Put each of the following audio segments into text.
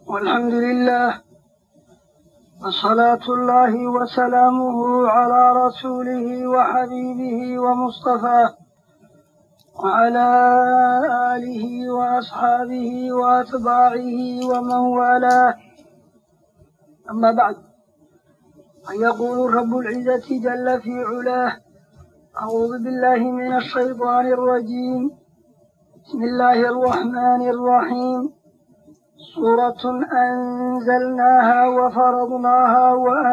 والحمد لله وصلاة الله وسلامه على رسوله وحبيبه ومصطفاه وعلى آله وأصحابه وأتباعه ومن والاه. أما بعد، فيقول رب العزة جل في علاه: أعوذ بالله من الشيطان الرجيم. بسم الله الرحمن الرحيم. سورة أنزلناها وفرضناها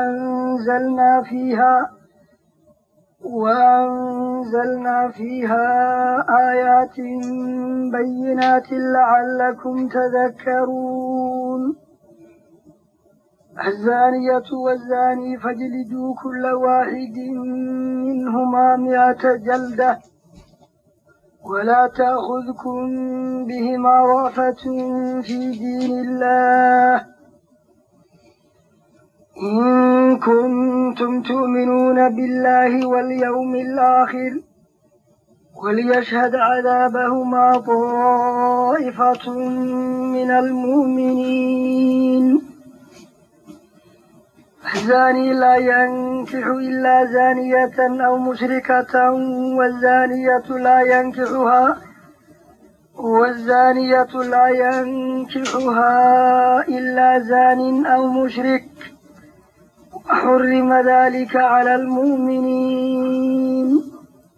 وأنزلنا فيها آيات بينات لعلكم تذكرون. الزانية والزاني فاجلدوا كل واحد منهما 100 جلدة ولا تأخذكم بهما رأفة في دين الله إن كنتم تؤمنون بالله واليوم الآخر وليشهد عذابهما طائفة من المؤمنين. الزاني لا ينكح إلا زانية أو مشركة والزانية لا ينكحها إلا زان أو مشرك، وحرم ذلك على المؤمنين.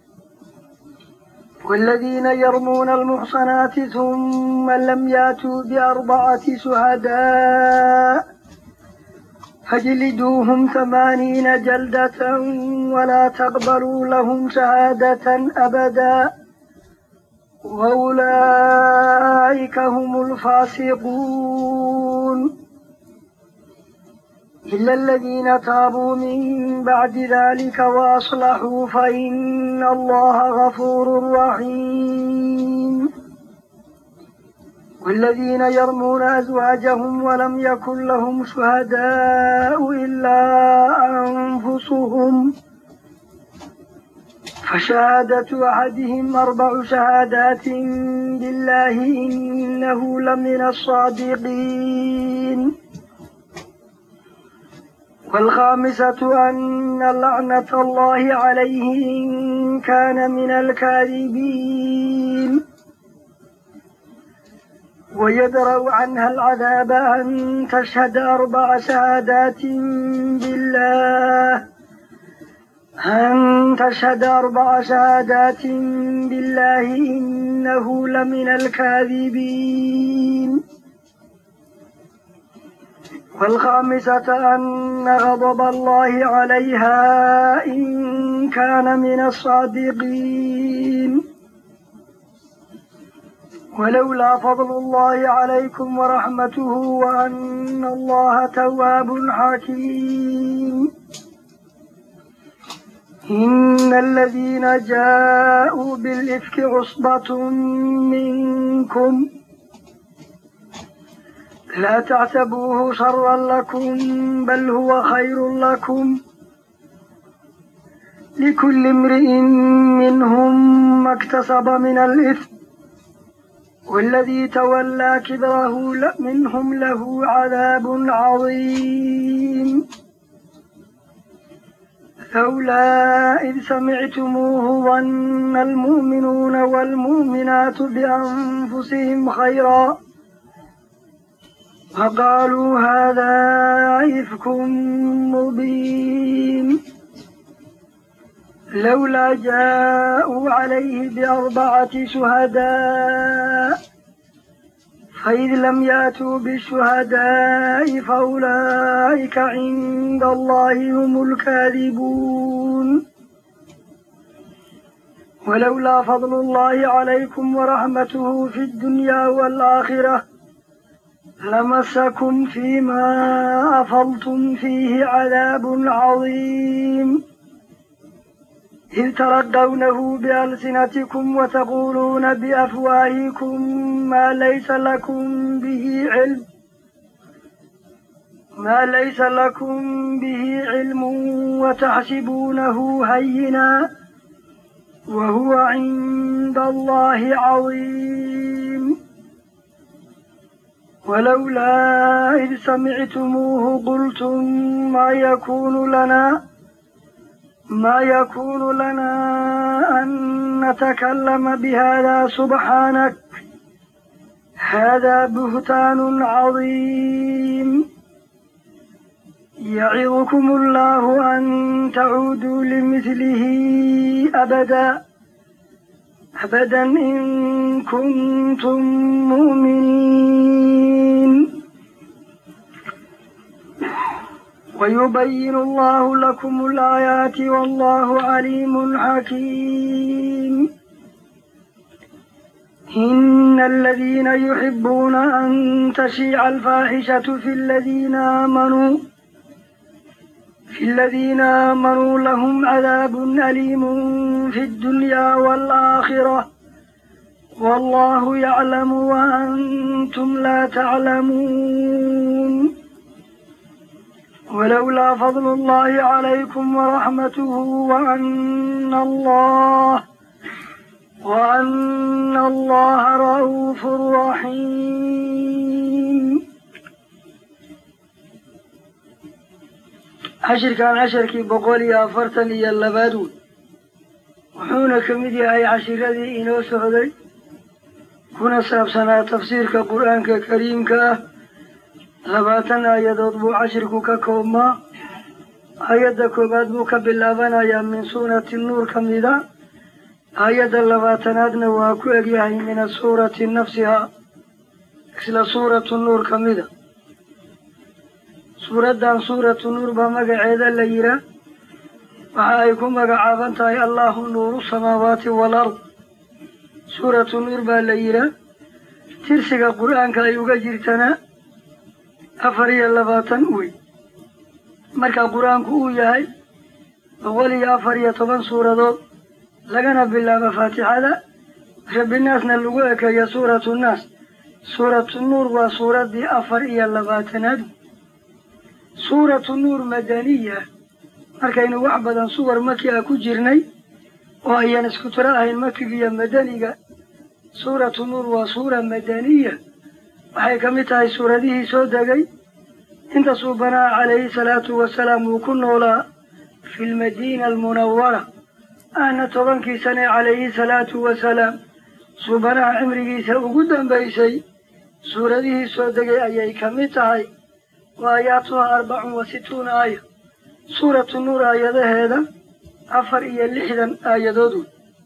والذين يرمون المحصنات ثم لم يأتوا ب4 شهداء فاجلدوهم 80 جلدة ولا تقبلوا لهم شهادة أبدا وأولئك هم الفاسقون، إلا الذين تابوا من بعد ذلك وأصلحوا فإن الله غفور رحيم. والذين يرمون أزواجهم ولم يكن لهم شهداء إلا أنفسهم فشهادة أحدهم 4 شهادات بالله إنه لمن الصادقين. والخامسة أن لعنة الله عليه إن كان من الكاذبين. ويدرأ عنها العذاب أن تشهد 4 شهادات بالله إنه لمن الكاذبين. والخامسة أن غضب الله عليها إن كان من الصادقين. ولولا فضل الله عليكم ورحمته وأن الله تواب حكيم. إن الذين جاءوا بالإفك عصبة منكم لا تعتبوه شرا لكم بل هو خير لكم، لكل امرئ منهم ما اكتسب من الإثم والذي تولى كبره منهم له عذاب عظيم. لولا إذ سمعتموه ظن المؤمنون والمؤمنات بأنفسهم خيرا فقالوا هذا إفك مبين. لولا جاءوا عليه ب4 شهداء فإذ لم يأتوا بالشهداء فأولئك عند الله هم الكاذبون. ولولا فضل الله عليكم ورحمته في الدنيا والآخرة لمسكم فيما أفضتم فيه عذاب عظيم، إذ تردونه بألسنتكم وتقولون بأفواهكم ما ليس لكم به علم وتحسبونه هينا وهو عند الله عظيم. ولولا إذ سمعتموه قلتم ما يكون لنا أن نتكلم بهذا سبحانك هذا بهتان عظيم يعظكم الله أن تعودوا لمثله أبدا إن كنتم مؤمنين ويبين الله لكم الآيات والله عليم حكيم إن الذين يحبون أن تشيع الفاحشة في الذين آمنوا لهم عذاب أليم في الدنيا والآخرة والله يعلم وأنتم لا تعلمون ولولا فضل الله عليكم ورحمته وأن الله رؤوف رحيم. عشركي بقولي أفرتني يلبادون وحونا كمدي أي عشرة إنو سعودي كنا سابسنا تفسير كقرآن كريم لباتنا يدضبو عشركو ككوما آيادكو بادبوك باللابنا يا من سورة النور كمدا آياد اللباتنادنا واكو أجيهي من السورة نفسها إسلا سورة النور كمدا سورة النور بمقع عيدا الليلة وحايكم مقع عابنتاي الله نور السماوات والأرض سورة النور بالليلة ترسك القرآن كأيوغا جرتنا أفري اللباتن أوي مركا القرآن كأوي أولي أفري طبان سورة دول لغنا بالله مفاتحة رب الناس نلقوك يا سورة الناس سورة النور وسورة دي أفري اللباتن سورة النور مدنية مركا إنو وحبدا صور مكي أكو جرني وهي نسكتراها المكية مدنية سورة النور وسورة مدنية waxay ka mid tahay suuradihii soo degay inta suubanaa calayhi salaatu wasalaam uu ku noolaa fi lmadiina almunawara ahna 10 sane calayhi salaatu wasalaam suubanaha cimrigiisa ugu dambaysay suuradihii soo degay ayay ka mid tahay waayaatuha 64 aaya suuratu nuur aayadaheeda 64 aayadood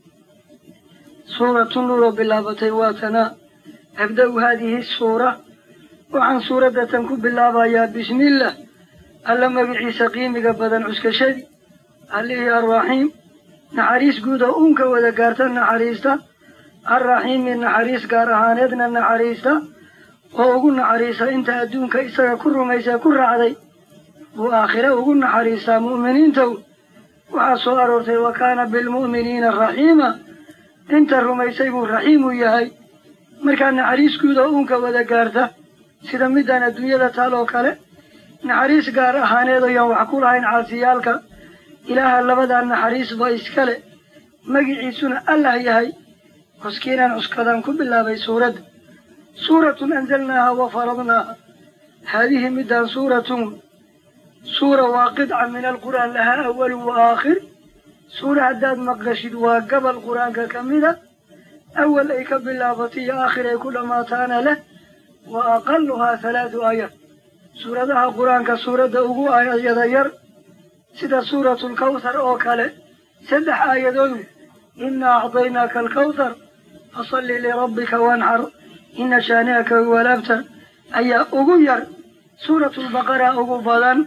suuratu nuur oo bilaabatay waatanaa أبدأ هذه السورة وعن سورة تنكب بالله يا بسم الله ألما بعيسى قيمك بدن عسك شدي عليه الرحيم نحريس قودة أمك وذكرت النحريسة الرحيم من نحريس قارهاندنا النحريسة وأقول نحريسة انت أدونك إساك كر ميسا كر علي وآخرة أقول نحريسة مؤمنين تو وعصو أرورتي وكان بالمؤمنين الرحيمة انت الرميسي الرحيم يهي markaa naxariiskuuda uunka wada gaarta sida midaan adduunyada taaloo kale naxariis gaar ahaaneed ayaan wax ku lahayn caasiyaalka ilaaha labadaa naxariisba iskale magiciisuna allah yahay koskiinaan cuskadaan ku bilaabay suuradda suuratun anzalnaaha wa faradnaaha haadihi midaan suura waa qidca min alqur'aan lahaa awalu wa aakhir suura haddaad maqashid waa gabal qur'aanka ka mida أول أي كبلابتي آخر أي كل ما تانا له وأقلها 3 آيات سورة ذا قرآن كسورة أبو آيات يدير سيدة سورة الكوثر أوكالة 7 آيات إنا أعطيناك الكوثر فصل لربك وانحر إن شانئك هو الأبتر أي أغير سورة البقرة أبو فلان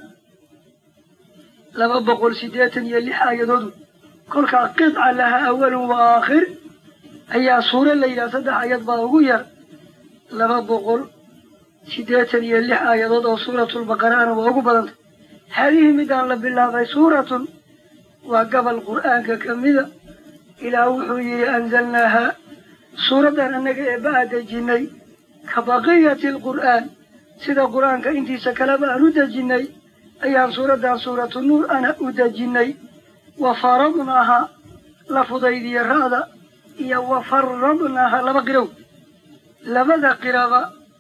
لما بقول سيدات يلي آيات كل قطعة لها أول وآخر أي سورة الليلة 3 آيات باغوير لما بقول سيدات يلي آيات سورة البقرة أنا باغو بدنت هذه مدان بالله سورة وقبل القرآن كمدة إلى وحي أنزلناها سورة أنك بعد جني كبقية القرآن سيدا القرآن كإنتي سكلبا أرد جني أيام سورة النور أنا أرد جني وفرضناها لفظي دي هذا وفرضناها لما قروا لماذا قراءة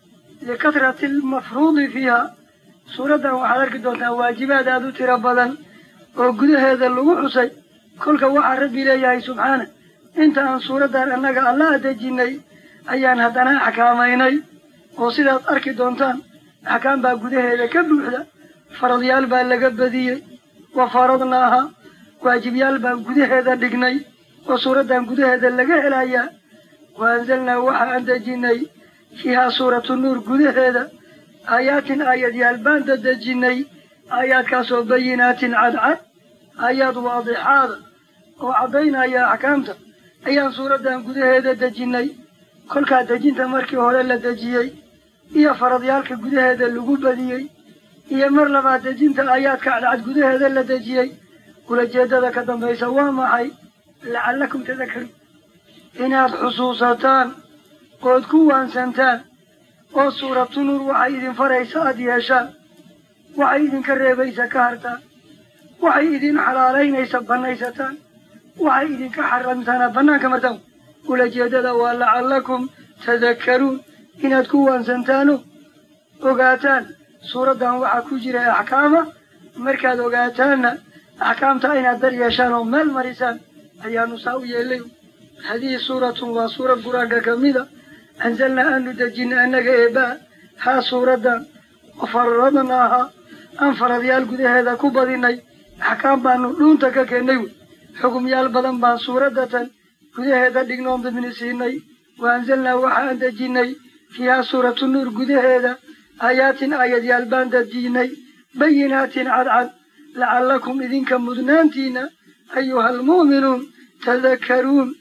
لكثرة المفروض فيها سورة وحضرك دوتها واجبات هذا تربضا وقد هذا اللوحسي كلك وحرب إليه سبحانه انت عن سورة أنك الله تجيني أيان هدنا حكاميني وصيدة أرك دونتان حكام باقود هذا كبوحدة فرضيال بالقبذي وفرضناها واجبيال باقود هذا دقني وسورة قد هذا اللقاء الآية وأنزلنا وحا أنت جيني فيها سورة النور قد هذا آيات يالبان تدجيني آيات كاسو بينات عدعد آيات واضحات وعضينا يا حكامتا أيان سورة قد هذا دجيني كل كادجين تمركي هولا لدجيي إيا فرضيالك قد هذا اللقوب بديي إيا مرلبا دجين آيات كعدعد قد هذا لدجيي ولا جيدة كدن بيسوا معي لعلكم تذكرون إناد حصوصتان قد كوان سنتان وصورة نور وحيد فريسات يشاء وحيد كريبيس كارتان وحيد حلالين يسبنيستان وحيد كحرمتان بناك مرتون ولا جيدة ولعلكم تذكرون إناد كوان سنتانو وقاتان سورة وحكو جرى أحكامه مركز وقاتان أحكام تأين در يشان ومال مرسان أيها نساوي إليه هذه سورة وسورة قرآن كميدة أنزلنا أن ندجينا أنك إباء ها سورة وفرضناها أنفرض يالقود هذا كبضيني أحكام بانو لونتك كنيو حكم يالبضن بان سورة قد هذا دقنون ضمن سيني وأنزلنا وحا ندجيني فيها سورة النور قد هذا آيات يالبان دجيني بينات عدعد لعلكم إذن كمدنانتين أيها المؤمنون تذكرون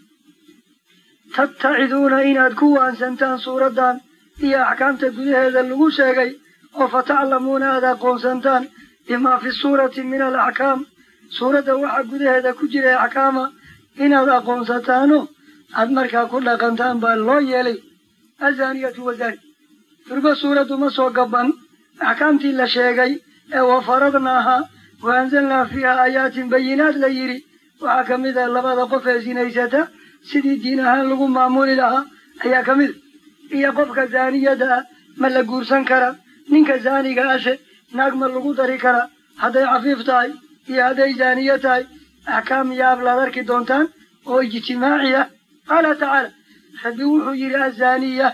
تتعذون إن أدكوا عن سنتان سورة هي أحكام تقول هذا اللغوشاقي وفتعلمون هذا قوم سنتان بما في السورة من الأحكام سورة وحقود هذا كجرى أحكام إن هذا قوم سنتانو أدمركا كل قنتان بالله يلي الزانية والزاني فرق سورة مسوقبا أحكام تلا شاقي وفرضناها وأنزلنا فيها آيات بينات ليري وحكم إذا لبعض قفة زينيسة سيدي دينها لغو معمول لها أي كمل إيا قفك زانية دا ملا قرسان كرا نينك زاني قاشة ناقم اللغو داري كرا هذا عفيف تاي إيا هذا زانية تاي أحكام ياب لذرك دونتان واجتماعية قال تعالى خبيوحو يرى الزانية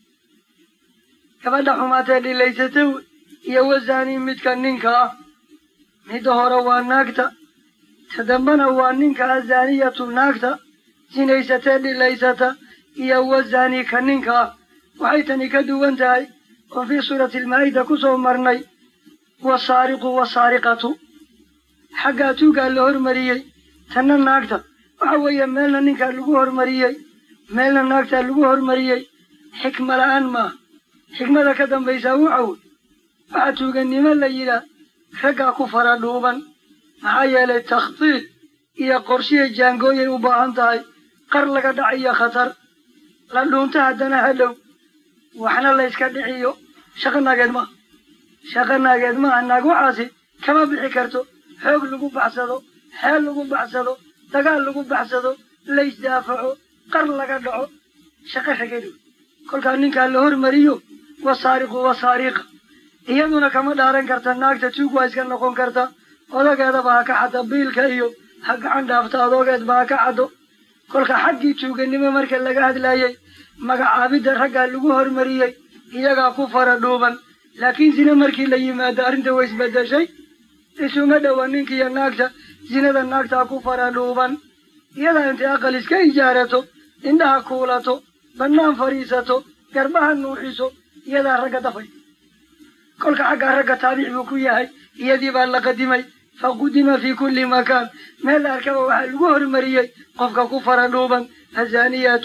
كما دحوماتها اللي ليستو إيا والزاني متكن نينكا مدهورا واناكتا تدنبنا وانينكا الزانية الناكتا زينيستا لليستا إيا والزاني كنينكا وحيتني كدوانتاي وفي سورة المائدة كسو مرني والسارق والسارقة حقاتو قال له مريي تنا الناكتا وحويا ميلنا نينكا لغوهر مريي ميلنا الناكتا لغوهر مريي حكمة لأن ما حكمة كدن بيساو عود وحاتو قنما الليلة رقا كفر دوبا معايا للتخطيط إيا قرشية جانقوية وباهنتاي قرلك دعية خطر لأنه هدنا هلو وحنا الله يسكر دعيو شغلنا قد ما أنك وحاسي كما بحكرتو حوق لقو بحسدو حال لقو بحسدو دقال لقو بحسدو ليس دافعو قرلك دعو شغل حكيدو كل كان كان لهور مريو وصارق وصارق iyaduna kama dhaaran karta naagta tuug waa iska noqon karta odageeda baa ka xada biilka iyo ha gacan dhaafta adoogeed baa ka cado kolka xaggii tuuganimo marka laga hadlayay magacaabidda raggaa lagu hormariyey iyagaa ku fara dhuuban laakiin zina markii la yimaado arrinta way isbedeshay isuma dhowa ninkiiyo naagta zinada naagtaa ku fara dhuuban iyadaa intay aqal iska ijaarato indhaha kuulato bannaan fadhiisato garbaha nuuxiso iyadaa ragga dafay كل حاجة رجع تابع بكوياه يدي بالقديمي فقدم في كل مكان ما الأركب والجوهر مريء قفك كفر نوبا الزانيات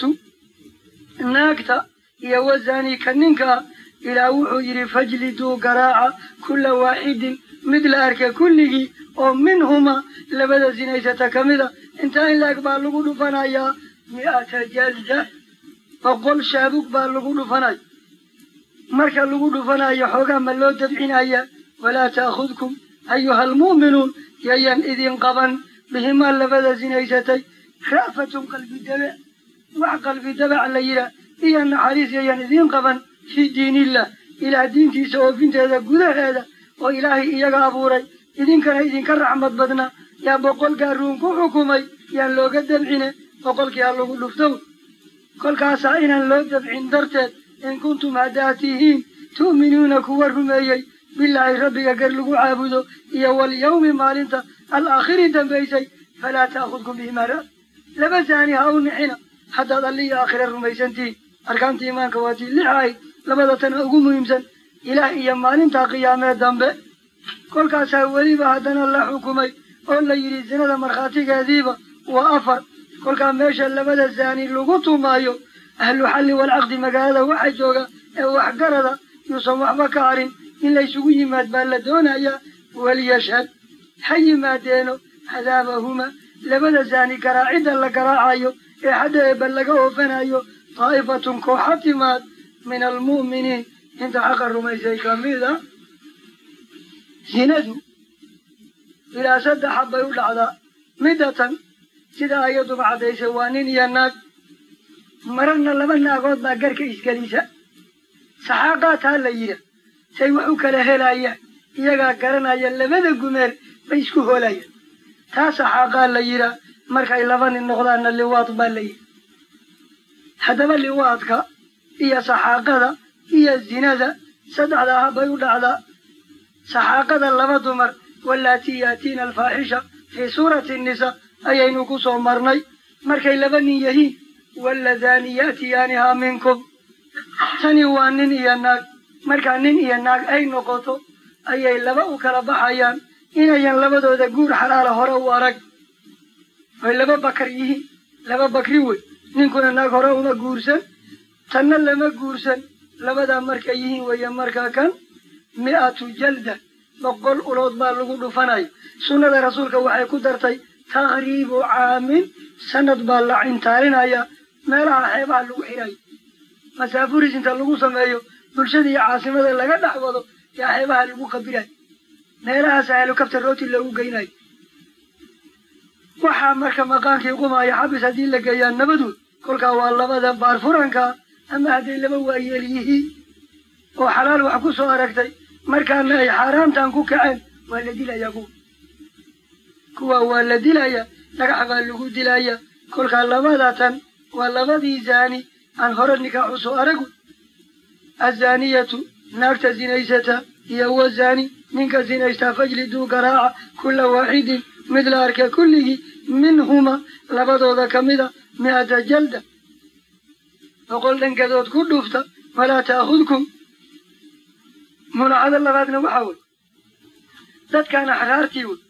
ناكتا يوزاني كننكا إلى وحجر فجلدوا قراعة كل واحد مثل أرك كله ومنهما لبدا زنيسة كاملة انتهي لك بالغول فنايا 100 جلدة فقل شابك بالغول فنايا marka lagu dhufanayo xoogaa ma loo dabcinaya walaa ta'khudkum ayuha almu'minuun yayan idin qaban bihima labada zinaysatay ra'fatun qalbi dabac wax qalbi dabac la yidhaa iyo naxariis yayan idin qaban fii diinillah ilaah diintiisa oofinteeda gudaheeda oo ilaahay iyaga abuuray idinkana idinka raxmad badna yaa boqolkaa ruun ku xukumay yaan looga dabcine boqolkii ha lagu dhuftow kolkaasaa inaan loo dabcin darteed in kuntum haddaad tihiin tu'minuuna kuwa rumeeyey bilaahi rabbiga gar lagu caabudo iyo walyawmi maalinta alaakhiri dambaysay falaa ta'khudkum bihimaa ra'as laba saani ha u nixina haddaad alliyo aakhira rumaysantihiin arkaanta iimaanka waa tii lix ahayd labada tan ugu muhiimsan ilaah iyo maalinta qiyaamee dambe kolkaasaa weliba haddana la xukumay oo la yidhi zinada markhaatigeediiba waa 4 kolkaa meesha labada saani lagu tumaayo ahlu xalli walcaqdi magaalada waxa jooga ee waxgarada yuusan waxba ka harin in laysugu yimaad baa la doonayaa waliyashhad ha yimaadeeno cadaabahuma labada saani garaacidda la garaacayo ee xadda eebba laga oofanayo daa'ifatun kooxa timaad min almu'miniin inta xaqa rumaysay ka mida zinadu ilaa 3 xabbay u dhacdaa midatan sida ayaduba caddaysay waa nin iyo naag mararna 2 naagood baa garka isgelisa saxaaqaa taa la yidha say wax u kala helayaan iyagaa garanaya labada gumeel bay isku hoolayaan taa saxaaqaa la yidha markay 2 nin noqdaanna liwaad baa la yidhi haddaba liwaadka iyo saxaaqada iyo zinada 3 habbay u dhacdaa saxaaqada 2 dumar wallaatii yaatiina alfaaxisha fii suurati nisa ayaynu ku soo marnay markay 2 nin yihiin walladaani ya'tiyaanihaa minkum tani waa nin iyo naag markaa nin iyo naag ay noqoto ayay 2 u kala baxayaan inayan labadooda guur xalaala hore u arag ay 2 bakar yihiin 2 bakri wey ninkuna naag hore uma guursan tanna lama guursan labadaa markay yihiin weeye markaa kan 100 jalda 100 ulood baa lagu dhufanaya sunnada rasuulka waxay ku dartay taqriibu caamin sanad baa la cintaarinaya meelaha xeebaha lagu xirayo masaafuris inta lagu sameeyo bulshada iyo caasimada laga dhex wado yaa xeebaha lagu qabirayo meelahaasa helikabtar rooti loogu geynayo waxaa marka maqaankii qumaya xabis haddii la geeyaa nabadood kolkaa waa labada baarfuranka ama hadday 2 waayeel yihiin oo xalaal wax ku soo aragtay markaana ay xaaraantan ku kaceen waa la dilayaa kuwa waa la dilaya dhagax baa lagu dilaya kolkaa labadatan waa 2dii zaani aan hore nikaaxu soo aragu azaaniyatu naagta zinaysata iyo wazaani ninka zinaystaa fajliduu garaaca kulla waaxidin mid la arka kulligii minhuma labadooda ka mida 100 jalda 100 dhankadood ku dhufta walaa ta'khudkum munacada labaadna waxaa wey dadkaan axraartii wey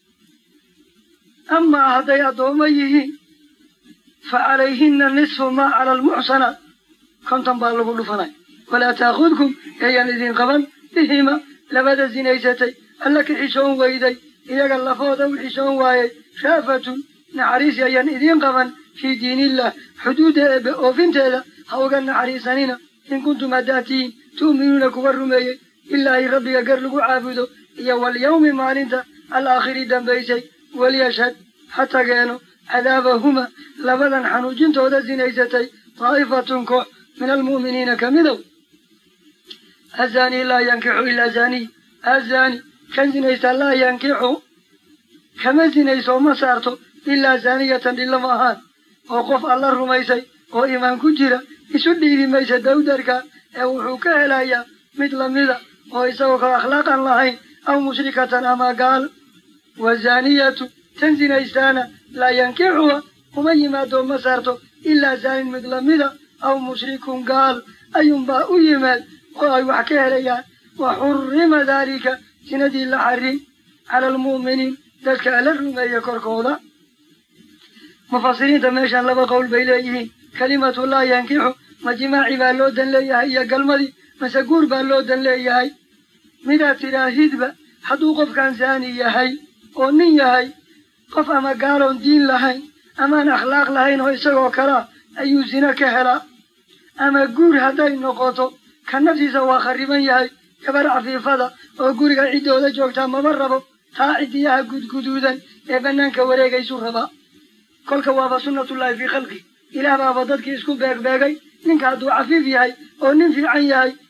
amaa hadday addoommo yihiin fa calayhinna nisfu maa cala almuxsanaat 50 baa lagu dhufanay walaa ta'khudkum ayaan idin qaban bihima labada zinaysatay alla ka xishoon weyday iyaga lafooda u xishoon waayey raafatun naxariis ayaan idiin qaban fii diiniillah xuduudda eebbe oofinteeda ha uga naxariisanina in kuntum haddaad tihiin tu'minuuna kuwa rumeeyey ilaahi rabbiga gar lagu caabudo iyo walyawmi maalinta alaakhiri dambaysay waliyashhad ha tageeno cadaabahuma labadan xanuujintooda zinaysatay daa'ifatun koox min almu'miniina ka midow azaani laa yankixu ilaa zaaniy azaani kan zinaysta laa yankixu kama zinayso ma saarto ilaa zaaniyatan dhillama ahaan oo qof alla rumaysay oo iimaan ku jira isu dhiibi maysa dawdarka ee wuxuu ka helayaa mid lamida oo isagoo kale akhlaaqan lahayn aw mushrikatan ama gaal wazaaniyatu tan zinaystaana laa yankixuha uma yimaado ma saarto ilaa zaanin mid lamida aw mushrikun gaal ayuunbaa u yimaad oo ay wax ka helayaan wa xurrima daalika zinadii la xarim cala almu'miniin dadka ala rumeeya korkooda mufasiriinta meeshaan 2 qowl bay leeyihiin kalimatu laa yankixu ma jimaaci baa loo dan leeyahay iyo galmadii mase guur baa loo dan leeyahay midaad tidhaahidba hadduu qofkaan zaani yahay oo nin yahay qof ama gaaloon diin lahayn amaan akhlaaq lahayn oo isagoo kalea ayuu zina ka helaa ama guur hadday noqoto ka naftiisa waa khariban yahay gabar cafiifada oo guriga ciddooda joogtaa maba rabo taa ciddiyaha gudguduudan ee bannaanka wareegaysu rabaa kolka waaba sunnatullaahi fii khalqi ilaah baaba dadkii isku beegbeegay ninka hadduu cafiif yahay oo nin fiican yahay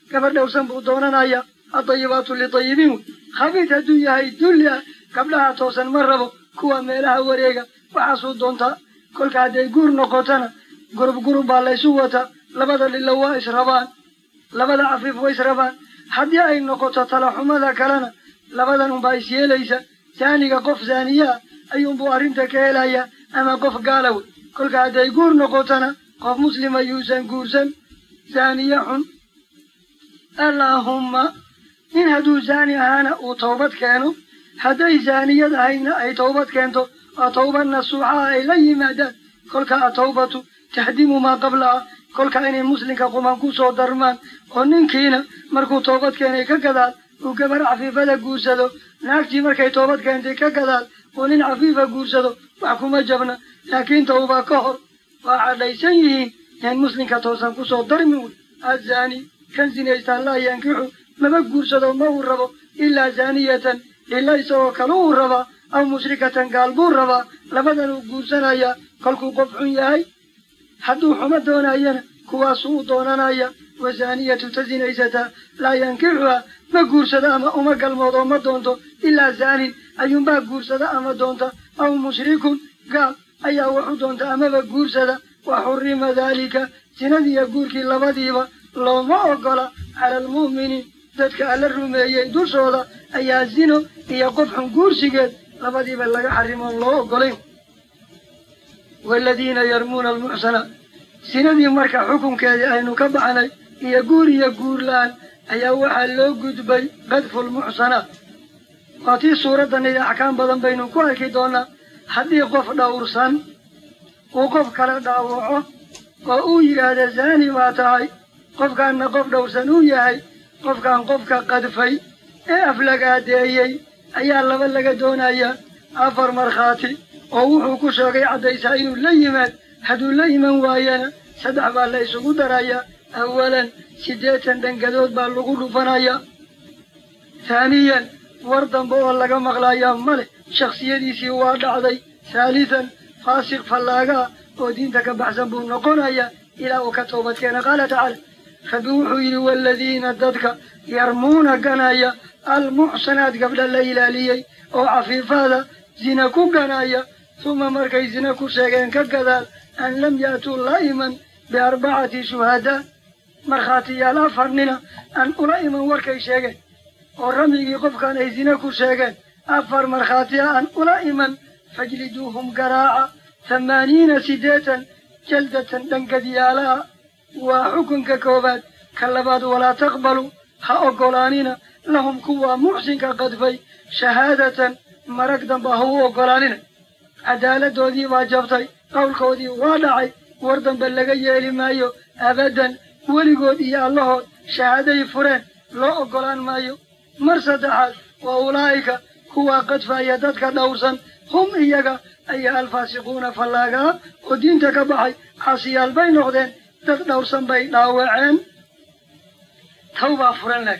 gabar dhowrsan buu doonanaya الطيبات للطيبين خبيث الدنيا هي الدنيا قبلها توصل مرة كوا ميلها وريقة وحاسود دونتا كل كاد يقول نقطنا قرب على سوته لبدا لله إسرابان لبدا عفيف وإسرابان حد يأي نقطة تلاحم ذاك لنا لبدا نبايسيه ليس ثاني قف ثانية أيهم بوارين تكيلايا أما قف قالوا كل كاد يقول نقطنا قف مسلم يوسن قرسن ثانية اللهم إن هدو زاني هانا وتوبت كانوا هدي زانية هاينا أي توبت كانتو أتوبة نصوحا إليه مادات كل كأتوبة تهدم ما قبلها كل كأني مسلم كقومان كوسو درمان ونن كينا مركو توبت كاني كقدال وكبر عفيفة قوسدو ناكتي مركي توبت كانتي كقدال ونن عفيفة قوسدو وحكومة جبنا لكن توبة كهر وعلي سيهين يعني مسلم كتوسان كوسو درمون الزاني كان زينيستان لا ينكحو ما بقوسدو ما هو الربو إلا زانية إلا يسوى كلو الربا أو مشركة قالبو الربا لبدا قوسنايا كلكو قفعون ياهي حدو حمد دونايا كواسو دونانايا وزانية تزينيستا لا ينكحها ما قوسدا أما قال موضوع ما دونتو إلا زاني أيوم با قوسدا أما دونتا أو مشرك قال أيا وحو دونتا أما بقوسدا وحرم ذلك سندي يقولك لبديبا لو ما أقل على المؤمنين dadka alla rumeeyay dushooda ayaa zino iyo qof xun guursigeed labadiiba laga xarimoon loo ogolayn waladiina yarmuuna almuxsana sinadii marka xukunkeedii aynu ka baxnay iyo guur la-aan ayaa waxaa loo gudbay qadfu lmuxsanaat waa tii suuraddan iyo axkaam badan baynu ku arki doonaa haddii qof dhowrsan uu qof kale dhaawaco oo uu yidhaahda zaani baa tahay qofkaanna qof dhowrsan uu yahay qofkan qofka qadfay ee aflagaadeeyey ayaa laba laga doonayaa 4 markhaati oo wuxuu ku sheegay caddaysaa inuu la yimaad hadduu la iman waayana 3 baa la isugu darayaa awalan 80 dhangadood baa lagu dhufanayaa ثانيا war dambe oo laga maqlayaa male shakhsiyadiisii waa dhacday ثالثا faasiq fallaaga oo diinta ka baxsan buu noqonayaa ilaa uu ka toobad keena qaala tacaala فبوحي والذين ضدك يرمون قنايا المحسنات قبل الليلاليي أو عفيف هذا زنكو قنايا ثم مركي زنكو شاقين كقذال أن لم يأتوا لائما ب4 شهداء مرخاتي لا فرننا أن أولئما وركي شاقين ورمي قف كان أي زنكو شاقين أفر مرخاتي أن أولئما فاجلدوهم قراعة 80 سديتا جلدة دنقديالا وحكم ككوبات كاللباد ولا تقبلوا هأقلاننا لهم كوا محسن كقدفي شهادة مرق دنبا هو أقلاننا عدالة دودي واجبتي قول كودي وادعي وردن بلغي لمايو أبدا ولقود يا الله شهادة فرين لا أقلان مايو مرسد حال وأولئك كوا قدفا يددك دورسا هم إياك أيها الفاسقون فلاقا ودين تكبحي عصيال بين غدين تقدرسن بي داوعين توبة فرن لك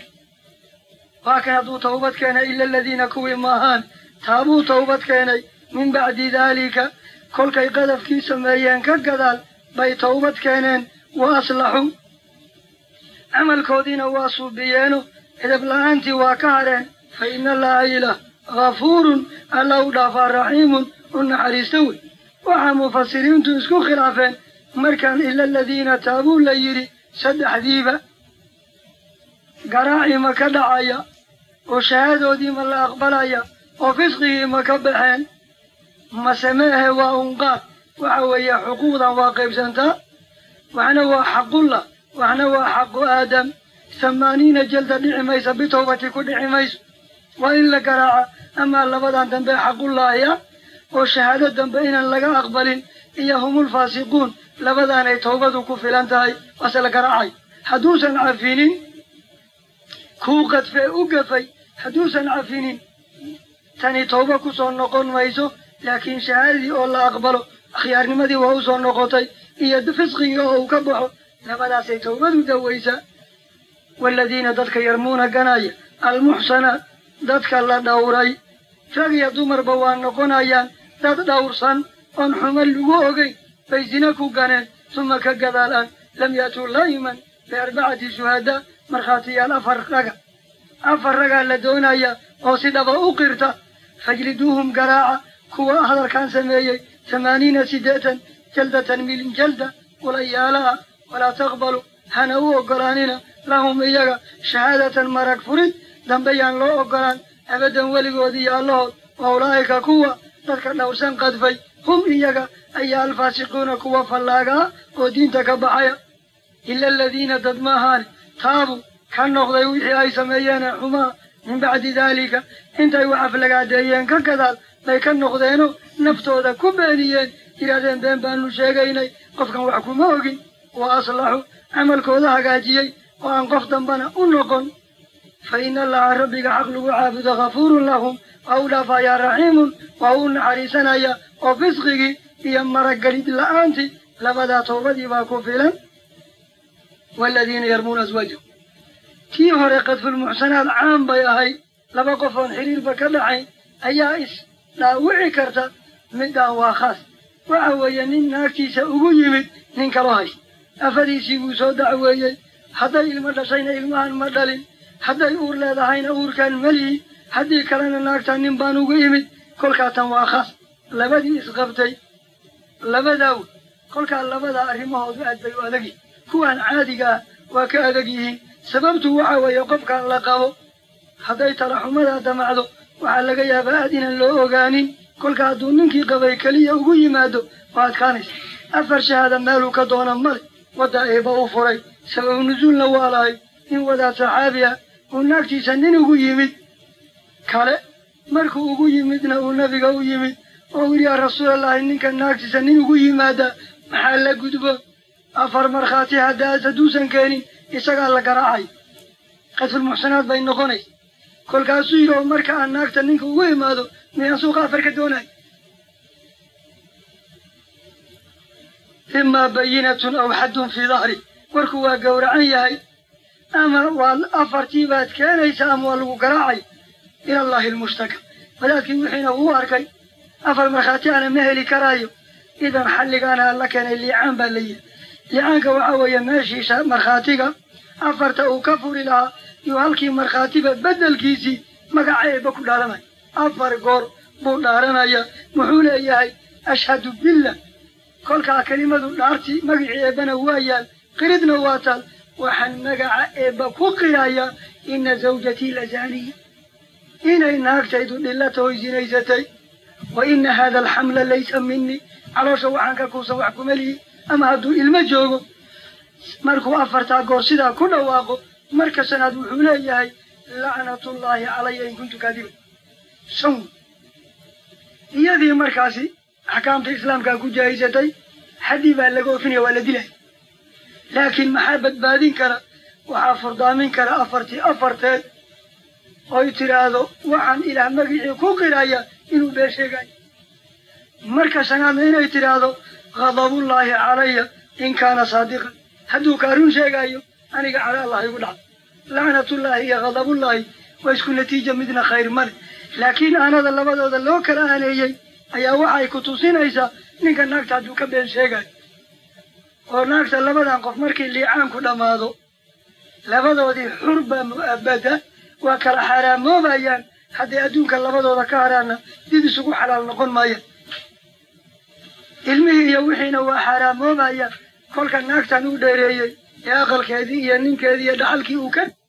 وكانت توبة كان إلا الذين كوي ماهان تابوا توبة كان من بعد ذلك كل كي قذف كي سميان كقدال بي توبة كان وأصلحوا عمل كودين واسوا بيانو إذا بلا أنت واكارين فإن الله إله غفور الله دافع رحيم ونحريستوي وعام مفسرين تنسكو خلافين مركان إلا الذين تابوا ليري سد حديبا قراعي مكدعايا وشهادوا ديما لا أقبلايا وفسقه مكبحين ما سماه وأنقاذ وعوي حقوقا واقب سنتا وعنوا حق الله وعنوا حق آدم 80 جلدة نعميس بتوبة كل نعميس وإلا قراعة أما لبدان تنبي حق الله يا وشهادة تنبينا لك أقبلين إيهم الفاسقون لبدان أي توبة كفلان تاي وسلك رعي حدوثا عفينين كوقت في أقفي حدوثا عفينين تاني توبة كسون نقون ميسو لكن شهادة الله أقبله أخيار نمدي وهو سون نقوتي إياد فسقي وهو كبحه لبدا سي توبة دويسا والذين ضدك يرمون قنايا المحسنات ضدك الله دوري فقيا دمر بوان نقون أيان ضد دورسان أن حمل لغوغي فيزنكو قنان ثم كقذالان لم يأتوا لائما ب4 شهداء markhaatiyaal afar ragaa la doonaya oo si dhaba u qirta fajliduuhum garaaca kuwa hadalkan sameeyey 80 jaldatan milin jalda ulayaalaha walaa taqbalu hana u ogolaanina lahum iyaga shahaadatan marag furid dambe yaan loo ogolaan abadan weligood iyo allahood wa ulaa'ika kuwa dadka dhowrsan qadfay hum iyaga ayaa alfaasiquuna kuwa fallaagaa oo diinta ka baxaya ila aladiina dad maahaane taabu ka noqday wixii ay sameeyeene xumaa min bacdi daalika intay wax aflagaadeeyeen ka gadaal bay ka noqdeeno naftooda ku beeniyeen yidhahdeen been baanu sheegaynay qofkan wax kuma ogin wa aslaxu camalkooda hagaajiyey oo aan qof dambana u noqon fa ina allaha rabbiga xaq lagu caabudo ghafuurun lahum waa u dhaafayaa raxiimun waa u naxariisanaya oo fisqigii iyo maragelid la'aantii labadaa toobadii baa ku filan waaladiina yarmuuna aswaajahum kii hore qadfulmuxsanaad caan bay ahayd laba qof oon xiriirba ka dhacayn ayaa isdhaawici karta middaan waa khaas waxa weeye nin naagtiisa ugu yimid nin kaloo haysta afadiisii buu soo dacweeyey hadday ilmo dhashayna ilmahan ma dhalin hadday uur leedahayna uurkaan melihi haddii kalena naagtan nin baan ugu yimid kolkaatan waa khaas labadii isqabtay labadaaw kolkaa labadaa arrimahoodu aad bay u adag yihin kuwaan caadigaa waa ka adag yihiin sababtu waxa weeye qofkaan la qabo hadday talaxumadaa damacdo waxaa laga yaabaa aad inaan loo ogaanin kolka hadduu ninkii qabay keliya ugu yimaado waa adkaanaysa afar shahaada meeluu ka doona male wadda eeba u furay sababu nusuulna waa lahay in wadaad saxaabi ah uu naagtiisa nin ugu yimid kale markuu ugu yimidna uu nabiga u yimid oo yidhi yaa rasuulallahi ninka naagtiisa nin ugu yimaada maxaa la gudbo afar markhaati hadduusan keenin isagaa la garaacay qadfulmuxsanaad bay noqonaysa kolkaasuu yidhi oo marka aan naagta ninka ugu imaado miyaan suuqa afar ka doonay imaa bayinatun aw xaddun fii dahri warku waa gowracan yahay ama waa afartii baad keenaysa ama waa lagu garaacay ilallaahi almushtaka wadaadkii wixiina uu arkay afar markhaati ana ma heli karaayo idan xalligaana la keenay liicaan baa la yidhi liicaanka waxaa weeye meeshiisa markhaatiga afarta uu ka furi lahaa iyo halkii markhaatiba beddelkiisii magaca eebba ku dhaaranaya afar goor buu dhaaranaya muxuu leeyahay ashhadu billah kolkaa kelimadu dhaartii magacii eebbana waa yaal qiridna waa taal waxaan magaca eebba ku qirayaa ina zawjatii la zaaniya inay naagtaydu dhillata hoysinaysatay wa ina haada alxamla laysa minii caloosha waxaan ka kuusan wax kuma lihi ama hadduu ilmo joogo markuu afartaa goor sidaa ku dhawaaqo marka shanaad wuxuu leeyahay lacnatullaahi calaya in kuntu kaadiba shan iyadii markaasi axkaamta islaamkaa ku jaahisatay xaddii baa laga ofinaya waa la dilaya laakiin maxaa badbaadin kara waxaa furdaamin kara afartii afarteed oy tidhaahdo waxaan ilaah magicii ku qiraya inuu been sheegayo marka shanaadna inay tidhaahdo ghadabullaahi calaya in kaana saadiqan hadduu kaarun sheegayo aniga cala allah igu dhacdo lacnatullaahi iyo ghadabullaahi waa isku natiija midna khayr male laakiin aanada labadooda loo kala aaneeyey ayaa waxay ku tusinaysaa ninka naagta hadduu ka been sheegayo oo naagta labadan qof markii liicaanku dhammaado labadoodii xurba mu'abada waa kala xaaraamoobayaan hadday adduunka labadooda ka haraanna dib isugu xalaal noqon maayaan ilmihii iyo wixiina waa xaaraamoobayaan kolka naagtan u dheereeyey ee aqalkeedii iyo ninkeedii iyo dhaxalkii uu ka